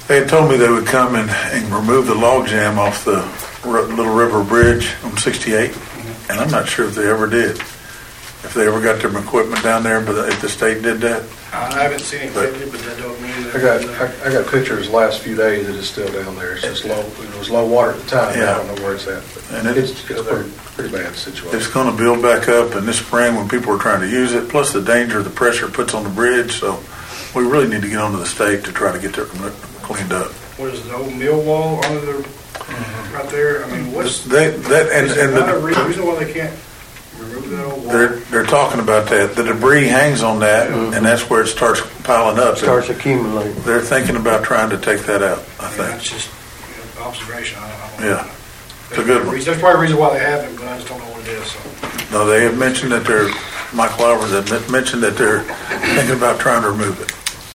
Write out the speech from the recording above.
They had told me they would come and remove the log jam off the Little River Bridge on 68, and I'm not sure if they ever did. If they ever got their equipment down there, but if the state did that. I haven't seen it lately, but that don't mean that. I got pictures the last few days that it's still down there. It's just low. It was low water at the time. Yeah. I don't know where it's at. But And it's pretty bad situation. It's going to build back up in this spring when people are trying to use it, plus the danger the pressure it puts on the bridge. So we really need to get onto the state to try to get that cleaned up. What is the old mill wall under the right there? I mean, what's Is there a reason why they can't remove that old wall? They're talking about that. The debris hangs on that, and that's where it starts piling up. Starts accumulating. They're thinking about trying to take that out, I think. That's just observation. I don't Yeah. know. It's a good one. There's probably a reason why they haven't, but I just don't know what it is. So. No, they have mentioned that Michael Alvarez had mentioned that they're thinking about trying to remove it.